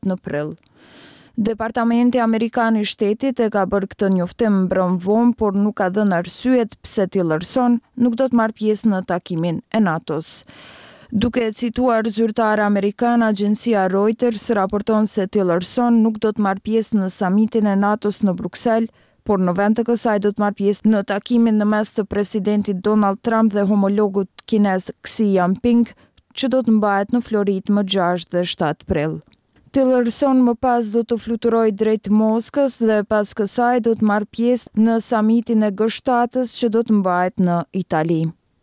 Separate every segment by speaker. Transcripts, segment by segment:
Speaker 1: në prill. Departamenti Amerikan I Shtetit e ka bërë këtë njoftim mbrëm vonë, por nuk ka dhënë arsyet pse Tillerson nuk do të marrë pjesë në takimin e NATO-s. Duke cituar zyrtare amerikan, agjencia Reuters raporton se Tillerson nuk do të marrë pjesë në samitin e NATO-s në Bruksel, por në vend të kësaj do të marrë pjesë në takimin në mes të presidentit Donald Trump dhe homologut kinez Xi Jinping, që do të mbahet në Floridë më 6 dhe 7 prill. Tillerson më pas do të fluturojë drejt Moskës dhe pas kësaj do të marrë pjesë në samitin e G7-s që do të mbahet në Itali.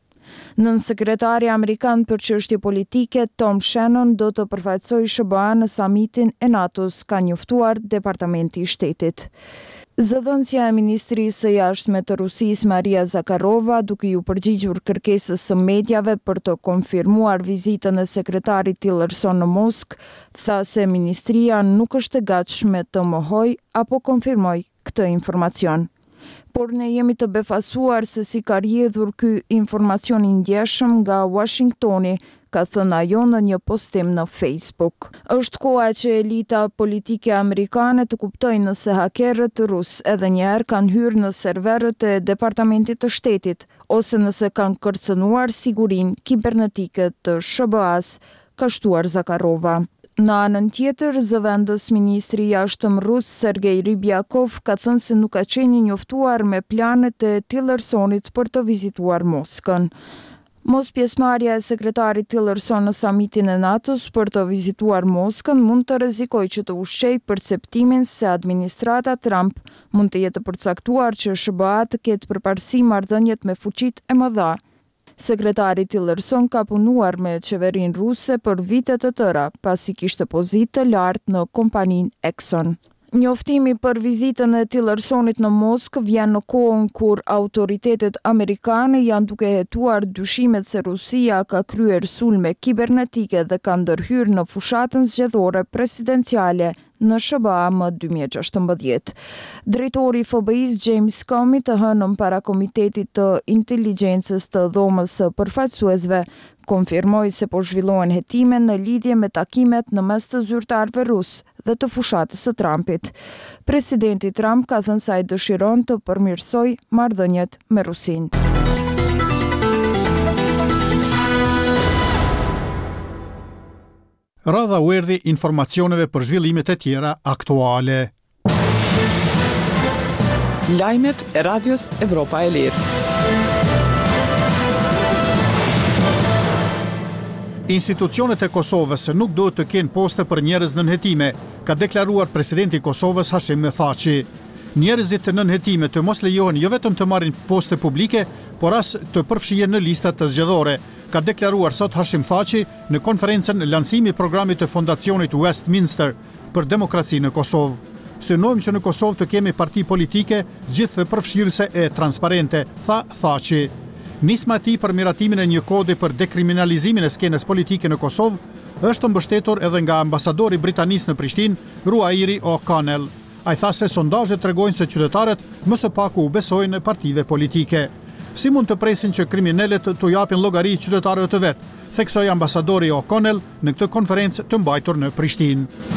Speaker 1: Nënsekretari amerikan për çështje politike Tom Shannon do të përfaqësojë SBA në samitin e NATO-s, ka njoftuar Departamenti I Shtetit. Zëdhënësja e Ministrisë së Jashtme të Rusisë Maria Zakharova, duke ju përgjigjur kërkesës së mediave për të konfirmuar vizitën e sekretarit Tillerson në Moskë, tha se ministria nuk është e gatshme të mohojë apo konfirmojë këtë informacion. Por ne jemi të befasuar se si ka rrjedhur ky informacion I ndjeshëm nga Washingtoni, ka thënë ajo në një postim në Facebook. Është koha që elita politike amerikane të kuptojnë nëse hakerët rus edhe njëherë kanë hyrë në serverët e Departamentit të Shtetit, ose nëse kanë kërcënuar sigurinë kibernetike të SBA-s, ka shtuar Zakharova. Në anën tjetër, zëvendës ministri I jashtëm rus Sergej Ryabkov ka thënë se nuk ka qenë I njoftuar me planet e Tillersonit për të vizituar Moskën. Mos pjesëmarrja e sekretarit Tillerson në samitin e NATO-s për të vizituar Moskën mund të rrezikojë që të ushqejë perceptimin se administrata Trump mund të jetë përcaktuar që SBA të ketë përparësi marrëdhëniet me fuqitë e mëdha. Sekretari Tillerson ka punuar me qeverinë ruse për vite të tëra, pasi kishte pozitë të lartë në kompaninë Exxon. Njoftimi për vizitën e Tillersonit në Moskë vjen në kohën kur autoritetet amerikane janë duke hetuar dyshimet se Rusia ka kryer sulme kibernetike dhe ka ndërhyrë në fushatën zgjedhore presidenciale në SBA më 2016. Drejtori I FBI-s James Comey të hënën para Komitetit të Inteligjencës të Dhomës së Përfaqësuesve konfirmoi se po zhvillohen hetime në lidhje me takimet në mes të zyrtarëve rus dhe të fushatës së Trumpit. Presidenti Trump ka thënë se ai dëshiron të përmirësojë marrëdhëniet me Rusinë.
Speaker 2: Radha u erdhi informacioneve për zhvillimet e tjera aktuale.
Speaker 3: Lajmet e Radios Evropa e Lirë.
Speaker 2: Institucionet e Kosovës nuk duhet të kenë poste për njerëz në nënhetime, ka deklaruar presidenti I Kosovës Hashim Thaçi. Njerëzit të nënhetime të mos lejohen jo vetëm të marrin poste publike, por as të përfshihen në listat të zgjedhore, ka deklaruar sot Hashim Thaçi në konferencën lancimi I programit të fondacionit Westminster për demokraci në Kosovë. Synojmë që në Kosovë të kemi parti politike gjithë përfshirëse e transparente, tha Thaçi. Nisma e tij për miratimin e një kodi për dekriminalizimin e skenës politike në Kosovë është mbështetur edhe nga ambasadori britanis në Prishtinë, Ruairi O'Connell. Ai tha se sondazhet tregojnë se qytetarët më së paku u besojnë partive politike. Si mund të presin që kriminalet të japin llogari qytetarëve të vet, theksoi ambasadori O'Connell në këtë konferencë të mbajtur në Prishtinë.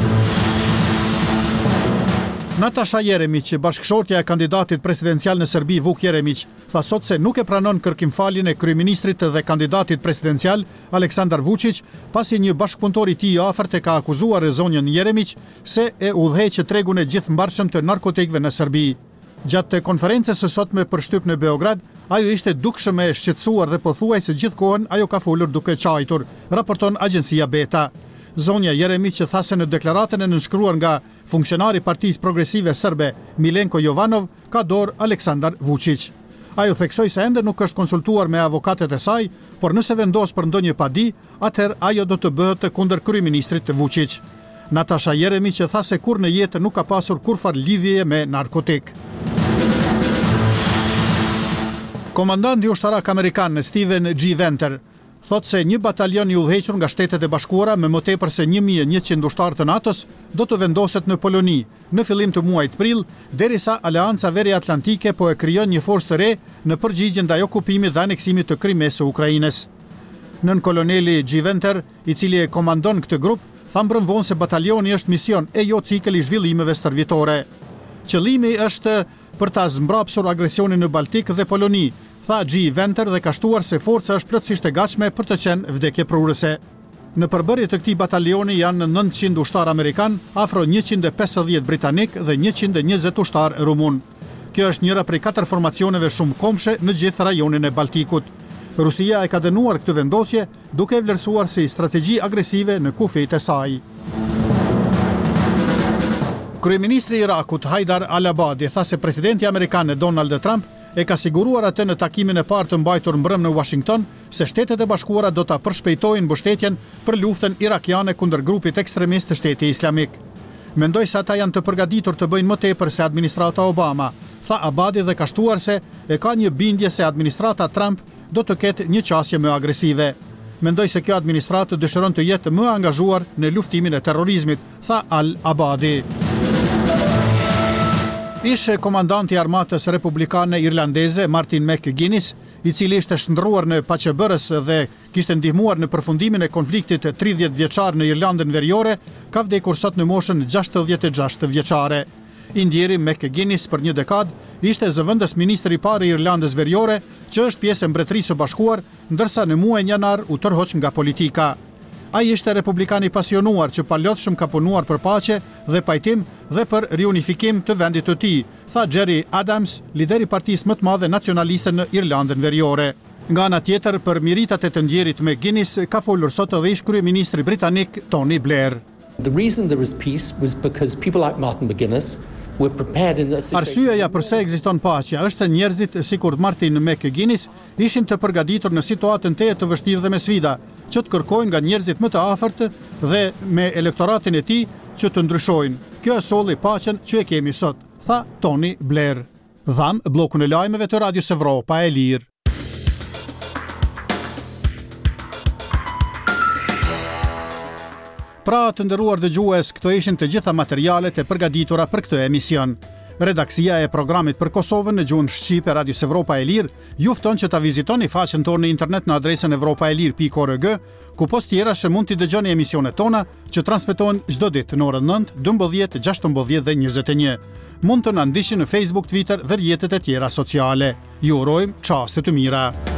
Speaker 2: Natasha Jeremić, bashkëshortja e kandidatit presidencial në Serbi Vuk Jeremić, tha sot se nuk e pranon kërkimfaljen e kryeministrit dhe kandidatit presidencial Aleksandar Vučić, pasi një bashkëpunëtor I tij I afërt e ka akuzuar zonjën Jeremić se e udhëheq tregun e gjithëmbarshëm të narkotikëve në Serbi. Gjatë konferencës së sotme për shtyp në Beograd, ajo ishte dukshëm e shqetësuar dhe pothuajse gjithkohën ajo ka folur duke qajtur, raporton agjencia Beta. Zonja Jeremić tha se në deklaratën e nënshkruar nga funksionari Partisë Progresive Serbe Milenko Jovanov ka dorë Aleksandar Vučić. Ajo theksoi se ende nuk është konsultuar me avokatet e saj, por nëse vendos për ndonjë padi, atëherë ajo do të bëhet kundër kryeministrit Vučić. Natasha Jeremić tha se kur në jetë nuk ka pasur kurfar lidhje me narkotik. Komandanti ushtarak amerikan Steven G. Venter thot se një batalion I udhëhequr nga Shtetet e Bashkuara me më tepër se 1100 ushtarë të NATO-s do të vendoset në Poloni në fillim të muajit prill, derisa Aleanca Veriatlantike po e krijon një forcë të re në përgjigje ndaj okupimit dhe aneksimit të Krimes së Ukrainës. Nën koloneli G. Venter, I cili e komandon këtë grup, tha mbrëmvon se batalioni është mision e jo cikël i zhvillimeve stërvitore. Qëllimi është për ta zmbrapsur agresionin në Baltik dhe Poloni, tha G. Venter dhe ka shtuar se forca është plotësisht e gatshme për të qenë vdekjeprurëse. Në përbërje të këtij batalioni janë 900 ushtar amerikan, afro 150 britanik dhe 120 ushtar rumun. Kjo është njëra prej 4 formacioneve shumë komshe në gjithë rajonin e Baltikut. Rusia e ka dënuar këtë vendosje duke e vlerësuar si strategji agresive në kufijtë e saj. Kryeministri i Irakut Haidar al-Abadi tha se presidenti amerikan Donald Trump e ka siguruar atë në takimin e parë të mbajtur mbrëm në Washington se Shtetet e Bashkuara do ta përshpejtojnë mbështetjen për luftën irakiane kundër grupit ekstremist të Shteti Islamik. Mendoj se ata janë të përgatitur të bëjnë më tepër se administrata Obama, tha Abadi dhe ka shtuar se e ka një bindje se administrata Trump do të ketë një qasje më agresive. Mendoj se kjo administratë dëshiron të jetë më angazhuar në luftimin e terrorizmit, tha al-Abadi. Ishte komandanti i armatës republikane irlandeze Martin McGuinness, i cili ishte shndruar në paqebërës dhe kishte ndihmuar në përfundimin e konfliktit 30 vjeçar në Irlandën Veriore, ka vdekur sot në moshën 66 vjeçare. I ndjeri McGuinness për një dekadë ishte zëvendës ministri i parë i Irlandës Veriore, që është pjesë e Mbretërisë së Bashkuar, ndërsa në muajin janar u tërhoq nga politika. Ai ishte republikan i pasionuar që palotshëm ka punuar për paqe dhe pajtim dhe për riunifikim të vendit të tij, tha Gerry Adams, lideri i partisë më të madhe nacionaliste në Irlandën Veriore. Nga ana tjetër, për miritat e të ndjerit McGuinness ka folur sot edhe ish kryeministri britanik Tony Blair.
Speaker 4: The reason there is peace was because people like Martin McGuinness were prepared in that situation.
Speaker 2: Arsyeja pse ekziston paqja është njerëzit sikur Martin McGuinness ishin të përgatitur në situatën të vështirë dhe me sfida, që të kërkojnë nga njerëzit më të afërt dhe me elektoratin e tij që të ndryshojnë. Kjo e solli paqen që e kemi sot, tha Tony Blair. Dham bllokun e lajmeve të Radios Evropa e Lirë. Pra të nderuar dëgjues, këto ishin të gjitha materialet e përgatitura për këtë emision. Redaksia e programit për Kosovën në gjuhën shqipe Radios Evropa e Lirë ju fton që ta vizitoni faqen tonë në internet në adresën evropaelir.org, ku post tjera që mund t'i dëgjoni emisionet tona që transmetohen çdo ditë në orën 9, 12, 16 dhe 21. Mund të na ndiqni në Facebook, Twitter dhe rrjetet e tjera sociale. Ju urojmë çaste të mira.